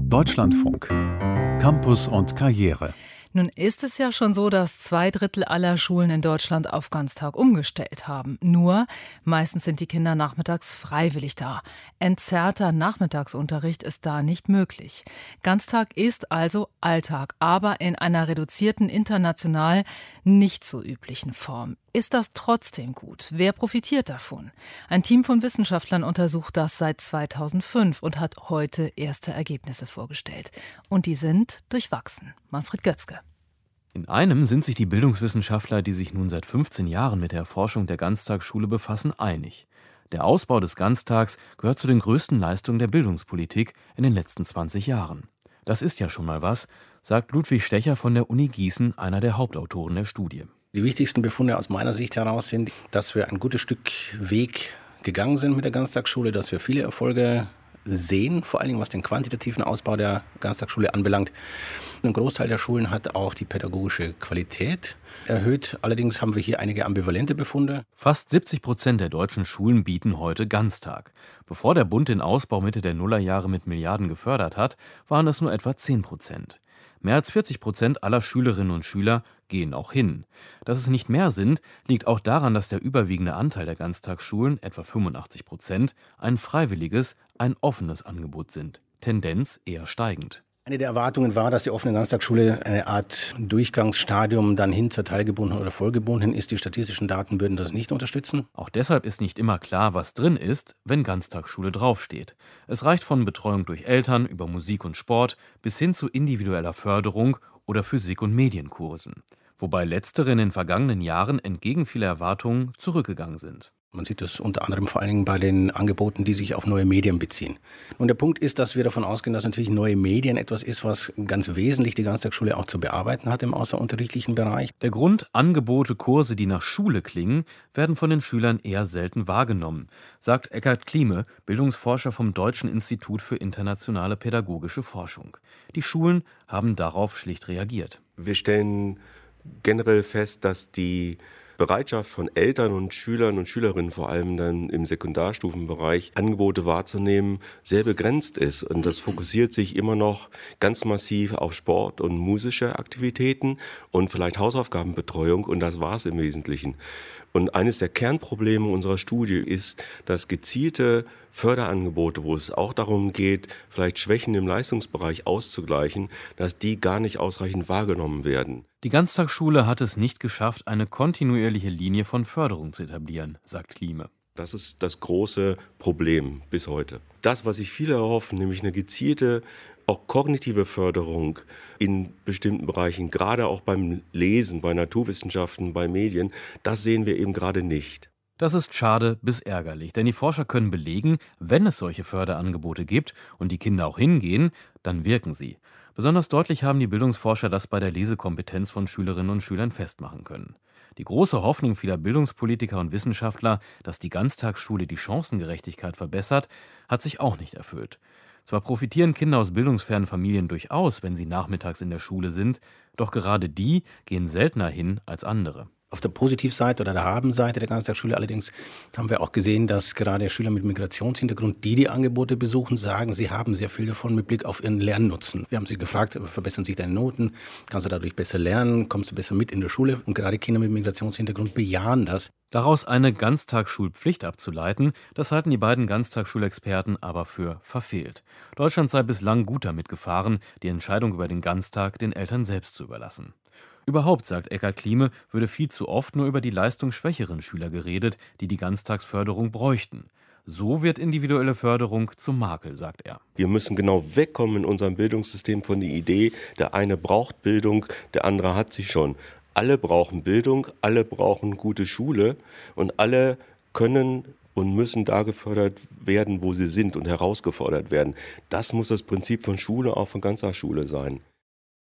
Deutschlandfunk. Campus und Karriere. Nun ist es ja schon so, dass 2/3 aller Schulen in Deutschland auf Ganztag umgestellt haben. Nur, meistens sind die Kinder nachmittags freiwillig da. Entzerrter Nachmittagsunterricht ist da nicht möglich. Ganztag ist also Alltag, aber in einer reduzierten, international nicht so üblichen Form. Ist das trotzdem gut? Wer profitiert davon? Ein Team von Wissenschaftlern untersucht das seit 2005 und hat heute erste Ergebnisse vorgestellt. Und die sind durchwachsen. Manfred Götzke. In einem sind sich die Bildungswissenschaftler, die sich nun seit 15 Jahren mit der Erforschung der Ganztagsschule befassen, einig. Der Ausbau des Ganztags gehört zu den größten Leistungen der Bildungspolitik in den letzten 20 Jahren. Das ist ja schon mal was, sagt Ludwig Stecher von der Uni Gießen, einer der Hauptautoren der Studie. Die wichtigsten Befunde aus meiner Sicht heraus sind, dass wir ein gutes Stück Weg gegangen sind mit der Ganztagsschule, dass wir viele Erfolge sehen, vor allem was den quantitativen Ausbau der Ganztagsschule anbelangt. Ein Großteil der Schulen hat auch die pädagogische Qualität erhöht. Allerdings haben wir hier einige ambivalente Befunde. Fast 70% der deutschen Schulen bieten heute Ganztag. Bevor der Bund den Ausbau Mitte der Nullerjahre mit Milliarden gefördert hat, waren es nur etwa 10%. Mehr als 40% aller Schülerinnen und Schüler gehen auch hin. Dass es nicht mehr sind, liegt auch daran, dass der überwiegende Anteil der Ganztagsschulen, etwa 85%, ein freiwilliges, ein offenes Angebot sind. Tendenz eher steigend. Eine der Erwartungen war, dass die offene Ganztagsschule eine Art Durchgangsstadium dann hin zur teilgebundenen oder vollgebundenen ist. Die statistischen Daten würden das nicht unterstützen. Auch deshalb ist nicht immer klar, was drin ist, wenn Ganztagsschule draufsteht. Es reicht von Betreuung durch Eltern über Musik und Sport bis hin zu individueller Förderung oder Physik- und Medienkursen. Wobei letztere in den vergangenen Jahren entgegen vieler Erwartungen zurückgegangen sind. Man sieht das unter anderem vor allen Dingen bei den Angeboten, die sich auf neue Medien beziehen. Und der Punkt ist, dass wir davon ausgehen, dass natürlich neue Medien etwas ist, was ganz wesentlich die Ganztagsschule auch zu bearbeiten hat im außerunterrichtlichen Bereich. Der Grund, Angebote, Kurse, die nach Schule klingen, werden von den Schülern eher selten wahrgenommen, sagt Eckhard Klieme, Bildungsforscher vom Deutschen Institut für internationale pädagogische Forschung. Die Schulen haben darauf schlicht reagiert. Wir stellen generell fest, dass die Bereitschaft von Eltern und Schülern und Schülerinnen, vor allem dann im Sekundarstufenbereich, Angebote wahrzunehmen, sehr begrenzt ist. Und das fokussiert sich immer noch ganz massiv auf Sport und musische Aktivitäten und vielleicht Hausaufgabenbetreuung. Und das war es im Wesentlichen. Und eines der Kernprobleme unserer Studie ist, dass gezielte Förderangebote, wo es auch darum geht, vielleicht Schwächen im Leistungsbereich auszugleichen, dass die gar nicht ausreichend wahrgenommen werden. Die Ganztagsschule hat es nicht geschafft, eine kontinuierliche Linie von Förderung zu etablieren, sagt Klieme. Das ist das große Problem bis heute. Das, was sich viele erhoffen, nämlich eine gezielte, auch kognitive Förderung in bestimmten Bereichen, gerade auch beim Lesen, bei Naturwissenschaften, bei Medien, das sehen wir eben gerade nicht. Das ist schade bis ärgerlich, denn die Forscher können belegen, wenn es solche Förderangebote gibt und die Kinder auch hingehen, dann wirken sie. Besonders deutlich haben die Bildungsforscher das bei der Lesekompetenz von Schülerinnen und Schülern festmachen können. Die große Hoffnung vieler Bildungspolitiker und Wissenschaftler, dass die Ganztagsschule die Chancengerechtigkeit verbessert, hat sich auch nicht erfüllt. Zwar profitieren Kinder aus bildungsfernen Familien durchaus, wenn sie nachmittags in der Schule sind, doch gerade die gehen seltener hin als andere. Auf der Positivseite oder der Habenseite der Ganztagsschule allerdings haben wir auch gesehen, dass gerade Schüler mit Migrationshintergrund, die Angebote besuchen, sagen, sie haben sehr viel davon mit Blick auf ihren Lernnutzen. Wir haben sie gefragt, verbessern sich deine Noten? Kannst du dadurch besser lernen? Kommst du besser mit in der Schule? Und gerade Kinder mit Migrationshintergrund bejahen das. Daraus eine Ganztagsschulpflicht abzuleiten, das halten die beiden Ganztagsschulexperten aber für verfehlt. Deutschland sei bislang gut damit gefahren, die Entscheidung über den Ganztag den Eltern selbst zu überlassen. Überhaupt, sagt Eckhard Klieme, würde viel zu oft nur über die leistungsschwächeren Schüler geredet, die die Ganztagsförderung bräuchten. So wird individuelle Förderung zum Makel, sagt er. Wir müssen genau wegkommen in unserem Bildungssystem von der Idee, der eine braucht Bildung, der andere hat sie schon. Alle brauchen Bildung, alle brauchen gute Schule und alle können und müssen da gefördert werden, wo sie sind und herausgefordert werden. Das muss das Prinzip von Schule, auch von Ganztagsschule sein.